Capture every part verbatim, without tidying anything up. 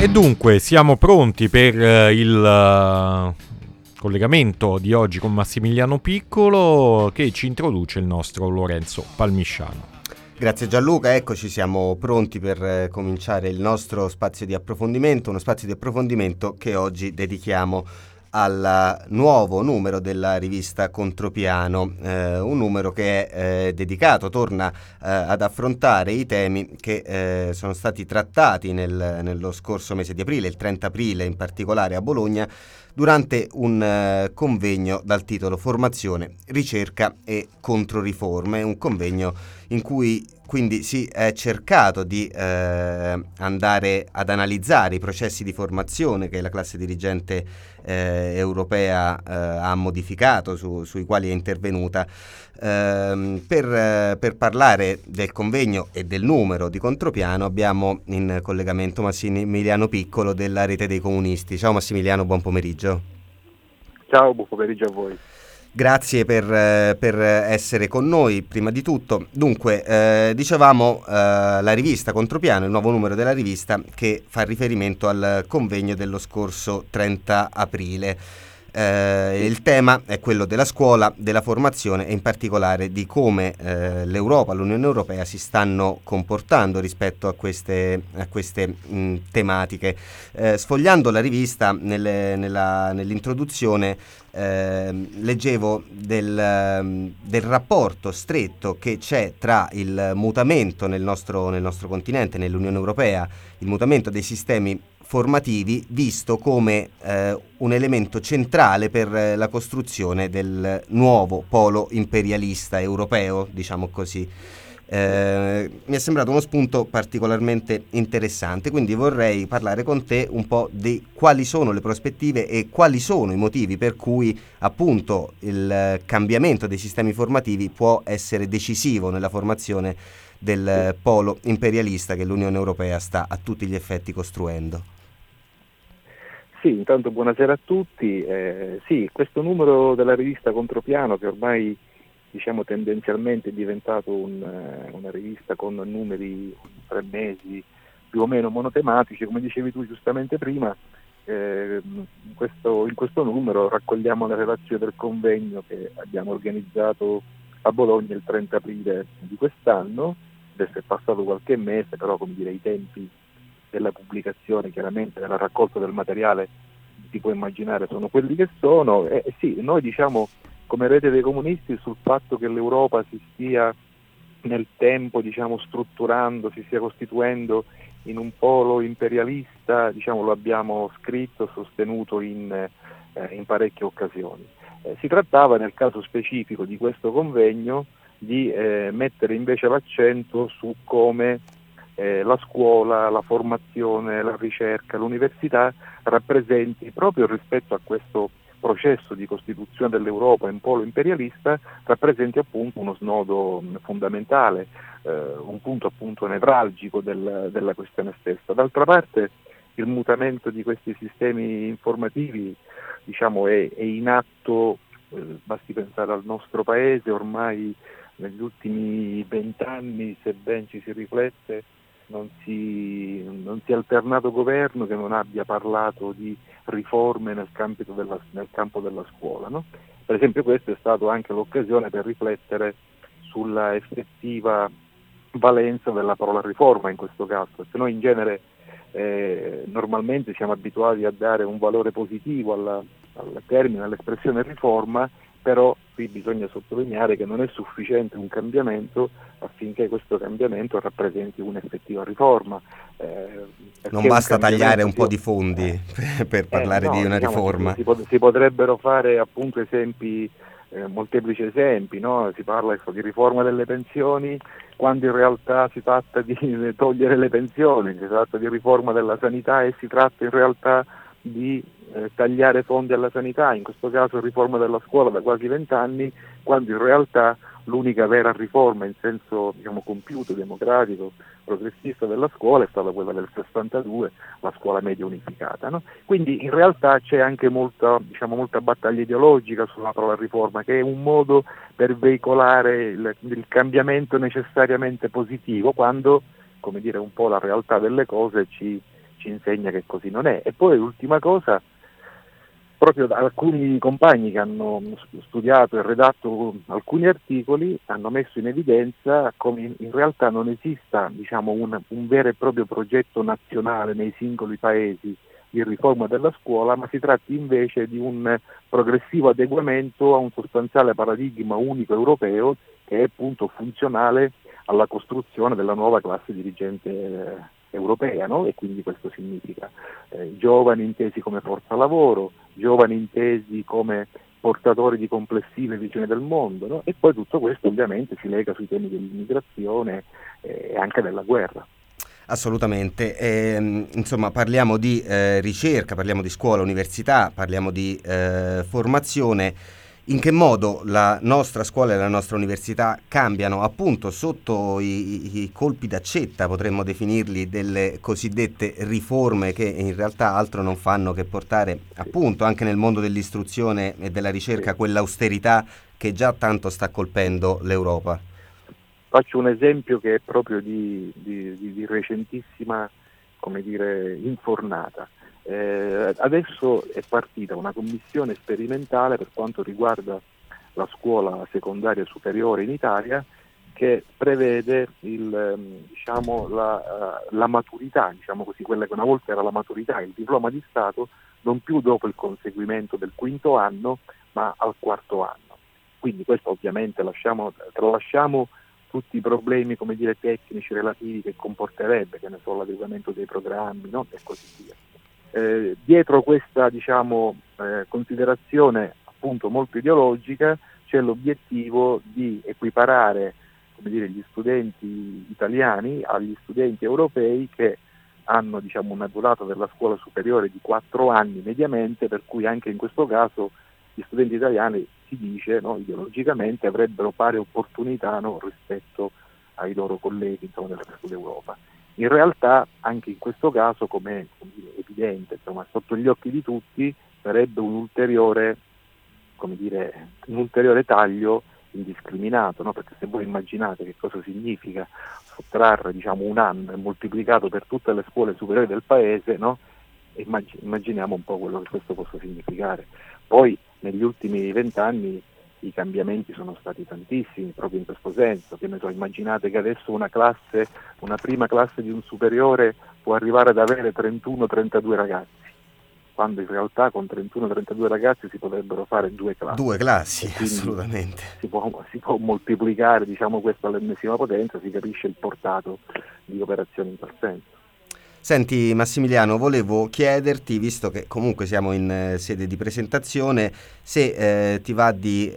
E dunque siamo pronti per eh, il eh, collegamento di oggi con Massimiliano Piccolo, che ci introduce il nostro Lorenzo Palmisciano. Grazie Gianluca, eccoci, siamo pronti per eh, cominciare il nostro spazio di approfondimento, uno spazio di approfondimento che oggi dedichiamo al nuovo numero della rivista Contropiano, eh, un numero che è eh, dedicato, torna eh, ad affrontare i temi che eh, sono stati trattati nel, nello scorso mese di aprile, il trenta aprile in particolare a Bologna, durante un uh, convegno dal titolo Formazione, Ricerca e Controriforme, un convegno in cui quindi si è cercato di eh, andare ad analizzare i processi di formazione che la classe dirigente eh, europea eh, ha modificato, su, sui quali è intervenuta. Eh, per, eh, per parlare del convegno e del numero di Contropiano abbiamo in collegamento Massimiliano Piccolo della Rete dei Comunisti. Ciao Massimiliano, buon pomeriggio. Ciao, buon pomeriggio a voi. Grazie per, eh, per essere con noi, prima di tutto. Dunque, eh, dicevamo eh, la rivista Contropiano, il nuovo numero della rivista che fa riferimento al convegno dello scorso trenta aprile. Eh, il tema è quello della scuola, della formazione e in particolare di come eh, l'Europa, l'Unione Europea si stanno comportando rispetto a queste, a queste mh, tematiche. Eh, sfogliando la rivista nelle, nella, nell'introduzione eh, leggevo del, del rapporto stretto che c'è tra il mutamento nel nostro, nel nostro continente, nell'Unione Europea, il mutamento dei sistemi formativi visto come eh, un elemento centrale per eh, la costruzione del nuovo polo imperialista europeo, diciamo così. Eh, mi è sembrato uno spunto particolarmente interessante, quindi vorrei parlare con te un po' di quali sono le prospettive e quali sono i motivi per cui appunto il cambiamento dei sistemi formativi può essere decisivo nella formazione del polo imperialista che l'Unione Europea sta a tutti gli effetti costruendo. Sì, intanto buonasera a tutti. Eh, sì, questo numero della rivista Contropiano, che ormai diciamo tendenzialmente è diventato un, eh, una rivista con numeri ogni tre mesi più o meno monotematici, come dicevi tu giustamente prima, eh, in, questo, in questo numero raccogliamo le relazioni del convegno che abbiamo organizzato a Bologna il trenta aprile di quest'anno. Adesso è passato qualche mese, però come dire i tempi della pubblicazione, chiaramente della raccolta del materiale, si può immaginare sono quelli che sono. E, e sì, noi diciamo come Rete dei Comunisti sul fatto che l'Europa si stia nel tempo diciamo strutturando, si stia costituendo in un polo imperialista, diciamo lo abbiamo scritto, sostenuto in, eh, in parecchie occasioni. Eh, si trattava nel caso specifico di questo convegno di eh, mettere invece l'accento su come eh, la scuola, la formazione, la ricerca, l'università rappresenti, proprio rispetto a questo processo di costituzione dell'Europa in polo imperialista, rappresenti appunto uno snodo fondamentale, eh, un punto appunto nevralgico del, della questione stessa. D'altra parte il mutamento di questi sistemi informativi diciamo è, è in atto, eh, basti pensare al nostro paese, ormai negli ultimi vent'anni, se ben ci si riflette, non si, non si è alternato governo che non abbia parlato di riforme nel campo della, nel campo della scuola, no? Per esempio questa è stata anche l'occasione per riflettere sulla effettiva valenza della parola riforma in questo caso, perché noi in genere eh, normalmente siamo abituati a dare un valore positivo alla, al termine, all'espressione riforma, però qui bisogna sottolineare che non è sufficiente un cambiamento affinché questo cambiamento rappresenti un'effettiva riforma. Eh, non basta un tagliare un si... po' di fondi eh, per parlare eh, no, di una diciamo, riforma. Si, si, si potrebbero fare appunto esempi, eh, molteplici esempi, no? Si parla ecco, di riforma delle pensioni, quando in realtà si tratta di togliere le pensioni, si tratta di riforma della sanità e si tratta in realtà di eh, tagliare fondi alla sanità, in questo caso riforma della scuola da quasi vent'anni, quando in realtà l'unica vera riforma in senso diciamo compiuto, democratico, progressista della scuola è stata quella del sessantadue, la scuola media unificata, no? Quindi in realtà c'è anche molta, diciamo, molta battaglia ideologica sulla parola riforma, che è un modo per veicolare il, il cambiamento necessariamente positivo, quando, come dire, un po' la realtà delle cose ci ci ci insegna che così non è. E poi l'ultima cosa, proprio da alcuni compagni che hanno studiato e redatto alcuni articoli hanno messo in evidenza come in, in realtà non esista, diciamo, un, un vero e proprio progetto nazionale nei singoli paesi di riforma della scuola, ma si tratti invece di un progressivo adeguamento a un sostanziale paradigma unico europeo che è appunto funzionale alla costruzione della nuova classe dirigente eh, europea, no? E quindi questo significa eh, giovani intesi come forza lavoro, giovani intesi come portatori di complessive visioni del mondo, no? E poi tutto questo ovviamente si lega sui temi dell'immigrazione eh, e anche della guerra. Assolutamente, eh, insomma parliamo di eh, ricerca, parliamo di scuola, università, parliamo di eh, formazione. In che modo la nostra scuola e la nostra università cambiano appunto sotto i, i colpi d'accetta, potremmo definirli, delle cosiddette riforme che in realtà altro non fanno che portare appunto anche nel mondo dell'istruzione e della ricerca quell'austerità che già tanto sta colpendo l'Europa? Faccio un esempio che è proprio di, di, di, di recentissima, come dire, infornata. Eh, adesso è partita una commissione sperimentale per quanto riguarda la scuola secondaria superiore in Italia, che prevede il, diciamo, la, la maturità, diciamo così, quella che una volta era la maturità, il diploma di Stato, non più dopo il conseguimento del quinto anno, ma al quarto anno. Quindi questo ovviamente lasciamo, tralasciamo tutti i problemi, come dire, tecnici relativi che comporterebbe, che ne so, l'adeguamento dei programmi, no? E così via. Eh, dietro questa, diciamo, eh, considerazione appunto molto ideologica c'è l'obiettivo di equiparare, come dire, gli studenti italiani agli studenti europei che hanno, diciamo, una durata della scuola superiore di quattro anni mediamente, per cui anche in questo caso gli studenti italiani, si dice, no, ideologicamente avrebbero pari opportunità, no, rispetto ai loro colleghi, insomma, del resto d'Europa. In realtà anche in questo caso, come è evidente, insomma, sotto gli occhi di tutti, sarebbe un ulteriore, come dire, un ulteriore taglio indiscriminato, no? Perché se voi immaginate che cosa significa sottrarre, diciamo, un anno e moltiplicato per tutte le scuole superiori del paese, no? Immag- immaginiamo un po' quello che questo possa significare. Poi negli ultimi vent'anni i cambiamenti sono stati tantissimi proprio in questo senso, che ne so, immaginate che adesso una classe, una prima classe di un superiore può arrivare ad avere trentuno trentadue ragazzi, quando in realtà con trentuno trentadue ragazzi si potrebbero fare due classi. Due classi, assolutamente. Si può, si può moltiplicare, diciamo, questo all'ennesima potenza, si capisce il portato di operazioni in tal senso. Senti Massimiliano, volevo chiederti, visto che comunque siamo in eh, sede di presentazione, se eh, ti va di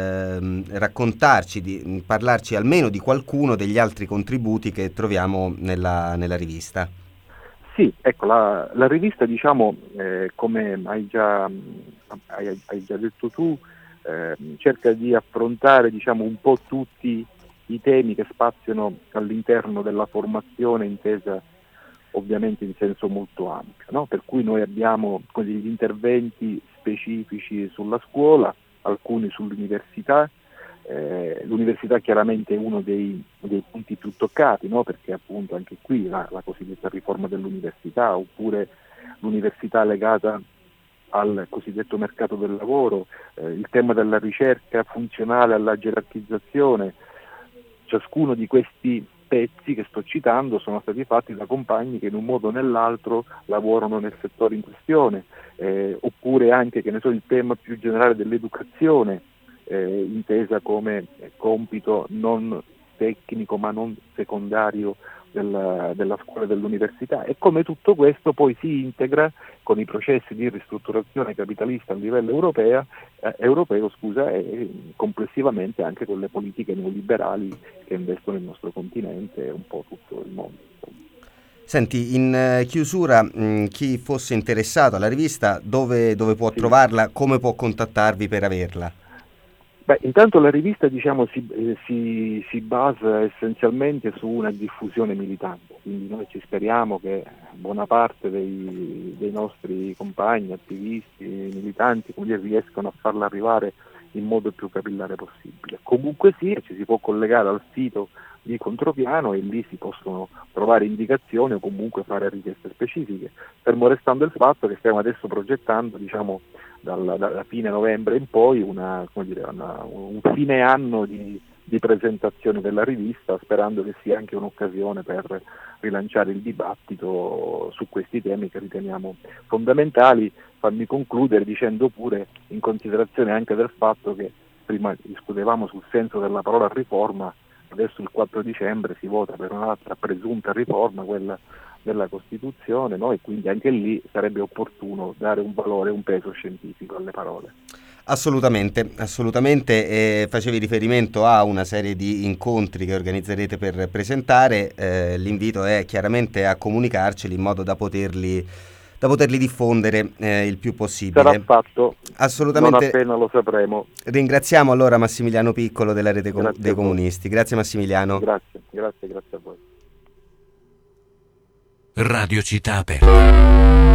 eh, raccontarci, di parlarci almeno di qualcuno degli altri contributi che troviamo nella, nella rivista. Sì, ecco, la, la rivista, diciamo, eh, come hai già, hai, hai già detto tu, eh, cerca di affrontare, diciamo, un po' tutti i temi che spaziano all'interno della formazione intesa ovviamente in senso molto ampio, no? Per cui noi abbiamo degli interventi specifici sulla scuola, alcuni sull'università. Eh, l'università chiaramente è uno dei, dei punti più toccati, no? Perché appunto anche qui la, la cosiddetta riforma dell'università, oppure l'università legata al cosiddetto mercato del lavoro, eh, il tema della ricerca funzionale alla gerarchizzazione. Ciascuno di questi pezzi che sto citando sono stati fatti da compagni che in un modo o nell'altro lavorano nel settore in questione, eh, oppure anche, che ne so, il tema più generale dell'educazione, eh, intesa come compito non tecnico ma non secondario della, della scuola e dell'università, e come tutto questo poi si integra con i processi di ristrutturazione capitalista a livello europeo, eh, europeo scusa, e complessivamente anche con le politiche neoliberali che investono il nostro continente e un po' tutto il mondo. Senti, in eh, chiusura, mh, chi fosse interessato alla rivista, dove, dove può Sì. trovarla, come può contattarvi per averla? Beh, intanto la rivista, diciamo, si, eh, si, si basa essenzialmente su una diffusione militante, quindi noi ci speriamo che buona parte dei, dei nostri compagni, attivisti, militanti, come dire, riescano a farla arrivare in modo più capillare possibile. Comunque sì, ci si può collegare al sito di Contropiano e lì si possono trovare indicazioni o comunque fare richieste specifiche, fermo restando il fatto che stiamo adesso progettando, diciamo, dalla, dalla fine novembre in poi una, come dire, una, un fine anno di, di presentazione della rivista, sperando che sia anche un'occasione per rilanciare il dibattito su questi temi che riteniamo fondamentali. Fammi concludere dicendo pure, in considerazione anche del fatto che prima discutevamo sul senso della parola riforma, adesso il quattro dicembre si vota per un'altra presunta riforma, quella della Costituzione, no? E quindi anche lì sarebbe opportuno dare un valore, un peso scientifico alle parole. Assolutamente, assolutamente. Eh, facevi riferimento a una serie di incontri che organizzerete per presentare, eh, l'invito è chiaramente a comunicarceli in modo da poterli, da poterli diffondere eh, il più possibile. Sarà fatto, assolutamente. Non appena lo sapremo. Ringraziamo allora Massimiliano Piccolo della Rete Com- Grazie dei Comunisti. Grazie Massimiliano. Grazie, grazie, grazie a voi. Radio Città Aperta.